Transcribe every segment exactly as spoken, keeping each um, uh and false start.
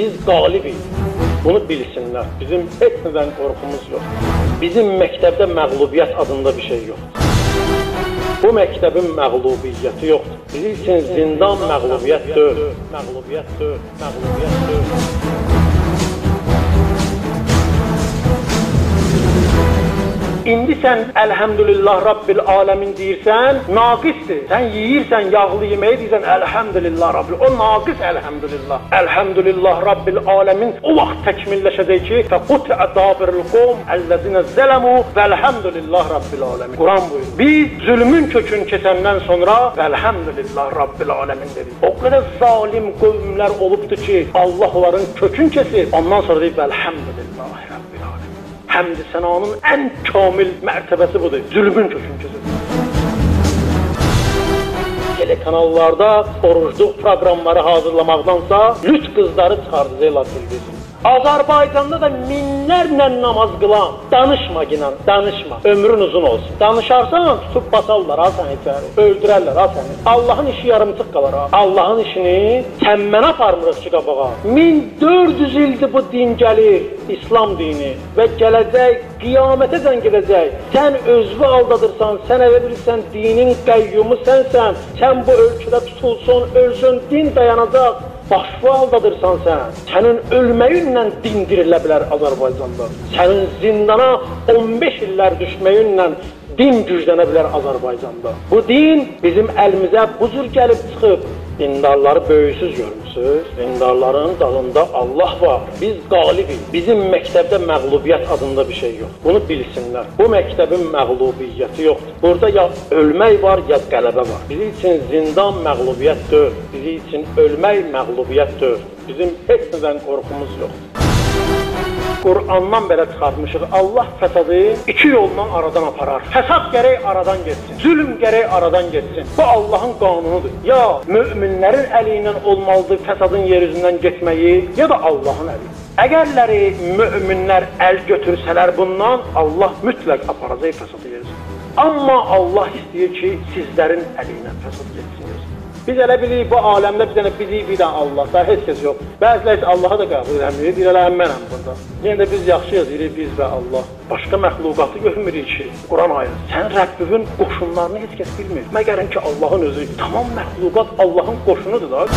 Biz qalibik. Bunu bilsinlər. Bizim heç nədən qorxumuz yox. Bizim məktəbdə məğlubiyyət adında bir şey yox. Bu məktəbin məğlubiyyəti yoxdur. Bizim üçün zindan məğlubiyyət deyil. Məğlubiyyət deyil. Məğlubiyyət deyil. İndi sən Elhamdülillah Rabbil Alemin deyirsən, naqisdir. Sən yeyirsən, yağlı yeməyi deyirsən, Elhamdülillah Rabbil. O naqis Elhamdülillah. Elhamdülillah Rabbil Alemin o vaxt təkmilləşəcək ki, فَقُتْعَ دَابِرِ الْقَوْمِ الَّذِينَ ظَلَمُوا وَالْحَمْدُلِلَّهِ رَبِّ الْعَالَمِينَ. Quran buyurur. Biz zülmün kökünü keçəndən sonra Elhamdülillah Rabbil Alemin dedik. O qədər zalim qövmlər olubdur ki, Allah onların kökünü kesir. Ondan sonra deyib Elhamdülillah Rabbil Alemin. Həmd-i sənanın ən kamil mərtəbəsi budur. Zülmün kökünü kesir. Telekanallarda orucluq proqramları hazırlamaqdansa lüt qızları çıxardacaqlar televizyon. Azərbaycanda da minlərlə namaz qılan, danışma ginən, danışma, ömrün uzun olsun. Danışarsan, tutub basarlar ha səni içəri, öldürərlər ha səni. Allahın işi yarımçıq qalar ha. Allahın işini sən mənə aparmırıq ki qabağa. min dörd yüz ildir bu din gəlir, İslam dini və gələcək, qiyamətə sən gedəcək. Sən özünü aldadırsan, sən elə bilirsən dinin qəyyumu sənsən, sən bu ölkədə tutulsun, ölsün, din dayanacaq. Başlı aldadırsan sən, sənin ölməyinlə dindirilə bilər Azərbaycanda. Sənin zindana on beş illər düşməyinlə din güclənə bilər Azərbaycanda. Bu din bizim əlimizə bu cür gəlib çıxıb, dindarları böyüksüz görmüsünüz. Dindarların dağında Allah var. Biz qalibik. Bizim məktəbdə məğlubiyyət adında bir şey yox. Bunu bilsinlər. Bu məktəbin məğlubiyyəti yoxdur. Burada ya ölmək var, ya qələbə var. Bizim üçün zindan məğlubiyyət deyil. Bizim üçün ölmək məğlubiyyət deyil. Bizim heç nədən qorxumuz yoxdur. Qur'andan belə çıxartmışıq. Allah fəsadı iki yoldan aradan aparar. Fəsad gərək aradan getsin. Zülm gərək aradan getsin. Bu Allahın qanunudur. Ya möminlərin əli ilə olmalıdır fəsadın yeryüzündən getməyi, ya da Allahın əli. Əgərləri möminlər əl götürsələr bundan, Allah mütləq aparacaq fəsadı yeryüzündən. Amma Allah istəyir ki, sizlərin əli ilə fəsad getsin. Biz elə bilirik, bu aləmdə bir dənə bizi bir dənə Allah, daha heç kəs yox. Bəzilə heç Allaha da qəbul edəmirik, deyir, elə mənəm burada. Yenə də biz yaxşıyız, deyirik, biz və Allah. Başqa məxluqatı görmürük ki, Quran ayəsi. Sən Rəbbinin qoşunlarını heç kəs bilmir. Məgərin ki, Allahın özü, tamam məxluqat Allahın qoşunudur da.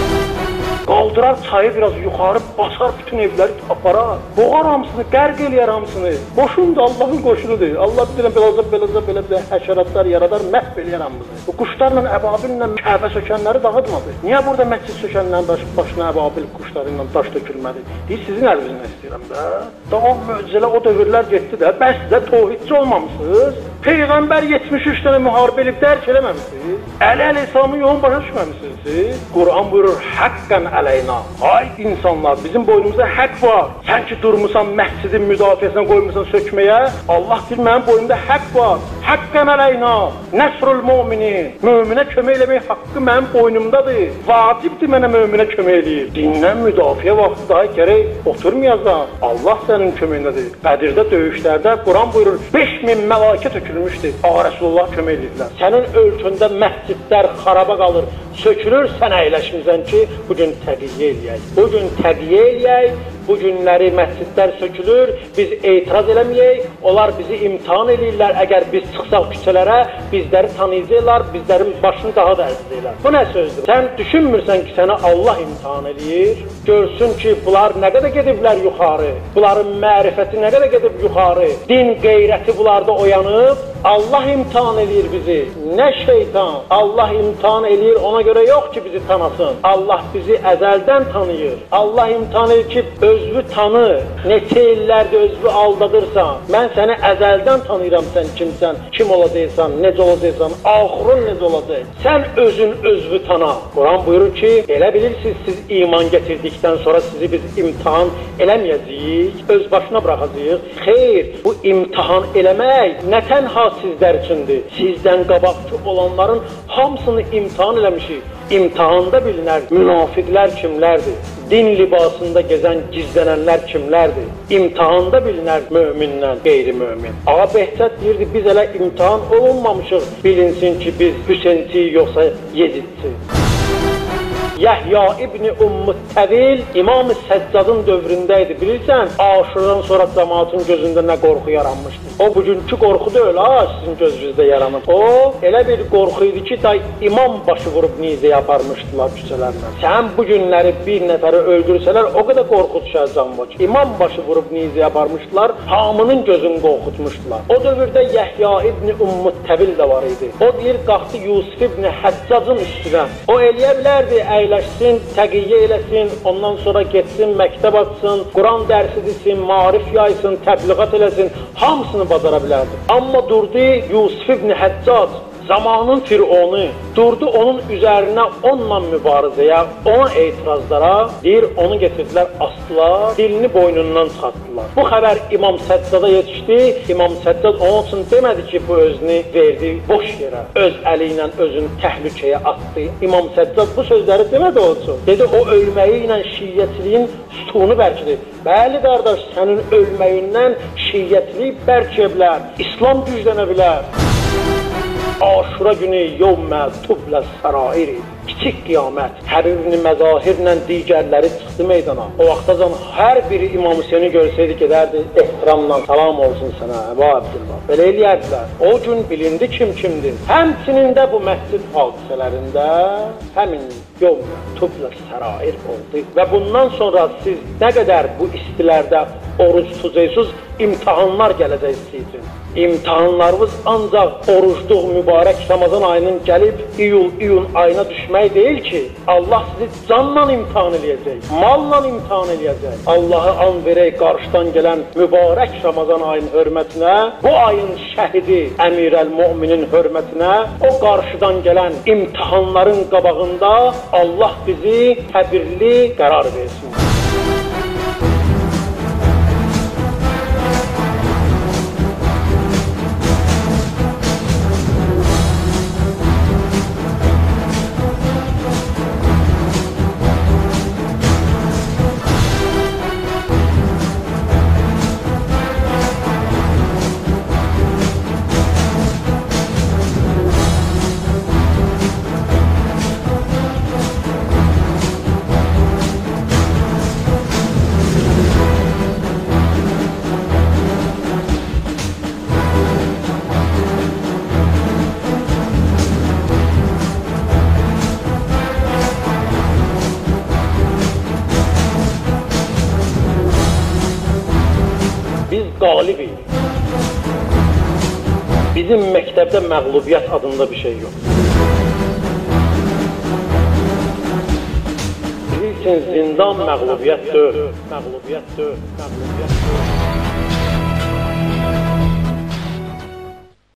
Qaldırar çayı biraz yuxarı, basar bütün evləri aparar. Boğar hamısını, qərq eləyər hamısını. Qoşun da Allahın qoşunudur. Allah bir dənə beləcə, beləcə, belə bir həşəratlar yaradar, məhv eləyər hamısını. Bu quşlarla, əbabillə Kəbə sökənləri dağıtmadı. Niyə burada məscid sökənlərin baş, başına əbabil quşları ilə daş dökülmədi? Deyir, sizin əlinizdən istəyirəm də. Daha möcüzələ o dövrlər getdi də. Bəs sizə tohidçi olmamışsınız. Peyğəmbər yetmiş üç dənə müharibə edib dərk eləməmişsiniz. Əli-əl İslamın yolunu başa düşməmişsiniz siz. Quran buyurur, haqqən əleyna. Ay insanlar, bizim boynumuzda haqq var. Sən ki durmusan məscidin müdafiəsinə qoymusan sökməyə, Allah deyir, mənim boynumda haqq var. Haqqən əleyna. Nəsrul müminin. Möminə kömək eləmək haqqı mənim boynumdadır. Vacibdir mənə möminə kömək eləyir. Dindən müdafiə vaxtı daha gərək oturmayacaq. Allah sənin köməyindədir. Bədirdə döyüşlərdə Quran buyurur, beş min məlakə tökülmüşdür. Ağa Rəsulullah kömək edirlər. Sənin ölkəndə məscidlər xaraba qalır, sökülür, sən əyləşmirsən ki, bugün təqiyyə eləyək. Bugün təqiyyə eləyək, bu günləri məscidlər sökülür, biz etiraz eləməyək, onlar bizi imtihan edirlər. Əgər biz çıxsaq küçələrə, bizləri tanıyacaqlar, bizlərin başını daha da əzizləyirlər. Bu nə sözdür? Sən düşünmürsən ki, səni Allah imtihan edir, görsün ki, bunlar nə qədər gediblər yuxarı, bunların mərifəti nə qədər gedib yuxarı, din qeyrəti bunlarda oyanıb, Allah imtihan edir bizi, nə şeytan, Allah imtihan edir, ona görə yox ki, bizi tanısın, Allah bizi əzəldən tanıyır, Allah imtihan edir ki, özünü tanı, neçə illərdə özünü aldadırsan, mən səni əzəldən tanıyıram, sən kimsən, kim olacaqsan, necə olacaqsan, axırın necə olacaq, sən özün özünü tanı. Quran buyurur ki, elə bilirsiniz, siz iman getirdikdən sonra sizi biz imtihan eləməyəcəyik, öz başına bıraxacağıq. Xeyr, bu imtihan eləmək nə tənha sizlər üçündür, sizdən qabaqçı olanların hamısını imtihan eləmişik. İmtihanda bilinər münafiqlər kimlərdir, din libasında gezən gizlənənlər kimlərdir, imtihanda bilinər möminlə qeyri-mömin. Ağa Behçət deyirdi, biz elə imtihan olunmamışıq, bilinsin ki, biz Hüseynçiyik yoxsa Yezidçiyik. Yahya İbni Ummut Təvil İmam-ı Səccadın dövründə idi. Bilirsən, Aşuradan sonra cəmaatın gözündə nə qorxu yaranmışdı. O bugünkü qorxu deyil ha, sizin gözünüzdə yaranıb. O elə bir qorxu idi ki, day imam başı vurub nizəyə aparmışdılar küçələrlə. Sən bu günləri bir nəfəri öldürsələr, o qədər qorxu düşəcəm var ki, imam başı vurub nizəyə aparmışdılar, hamının gözünü qorxutmuşdular. O dövrdə Yahya İbni Ummut Təvil də var idi. O deyir, qalxdı Yusuf İbni Həccacın üstünə. O eləyə bilərdi, əyləşsin, təqiyyə eləsin, ondan sonra getsin, məktəb açsın, Quran dərsi desin, marif yaysın, təbliğat eləsin, hamısını bacara bilərdi. Amma durdu Yusuf İbni Həccac, zamanın fironu, durdu onun üzərinə onunla mübarizəyə, ona etirazlara, deyir, onu getirdilər, astılar, dilini boynundan çıxartdılar. Bu xəbər İmam Səccada yetişdi, İmam Səccad onun üçün demədi ki, bu özünü verdi boş yerə, öz əli ilə özünü təhlükəyə atdı. İmam Səccad bu sözləri demədi o üçün. Dedi, o ölməyi ilə şiyyətliyin sütunu bərkidir. Bəli, qardaş, sənin ölməyindən şiyyətlik bərkiyə bilər, İslam güclənə bilər. Aşura günü yevmə tublə sərairi, kiçik qiyamət, hər birini məzahirlə digərləri çıxdı meydana. O vaxtacan hər biri İmam Hüseyni görsəydi, gedərdi, ehtiramla salam olsun sənə, Əbu Abdullah. Belə eləyərdilər. O gün bilindi kim kimdir. Həmçinin də bu məscid hadisələrində həmin yevmə tublə sərair oldu. Və bundan sonra siz nə qədər bu istilərdə oruç tutacaqsınız, imtahanlar gələcək sizin. İmtahanlarımız ancaq orucluq mübarək Ramazan ayının gəlib iyul, iyun ayına düşmək deyil ki, Allah sizi canla imtihan eləyəcək, malla imtihan eləyəcək. Allahı an verək qarşıdan gələn mübarək Ramazan ayının hörmətinə, bu ayın şəhidi Əmirəl-Müminin hörmətinə, o qarşıdan gələn imtihanların qabağında Allah bizi təbirli qərar versin. Qalibik. Bizim məktəbdə məğlubiyyət adında bir şey yox. Bilirsin, zindan məğlubiyyət deyil. Məğlubiyyət deyil. Məğlubiyyət deyil.